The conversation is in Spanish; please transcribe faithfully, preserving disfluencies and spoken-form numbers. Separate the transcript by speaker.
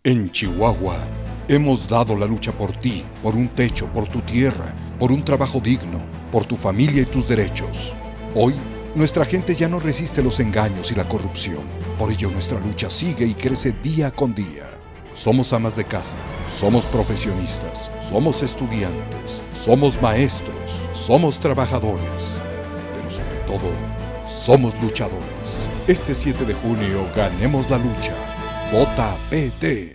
Speaker 1: En Chihuahua, hemos dado la lucha por ti, por un techo, por tu tierra, por un trabajo digno, por tu familia y tus derechos. Hoy, nuestra gente ya no resiste los engaños y la corrupción. Por ello, nuestra lucha sigue y crece día con día. Somos amas de casa, somos profesionistas, somos estudiantes, somos maestros, somos trabajadores, pero sobre todo, somos luchadores. Este siete de junio, ganemos la lucha. Vota P T.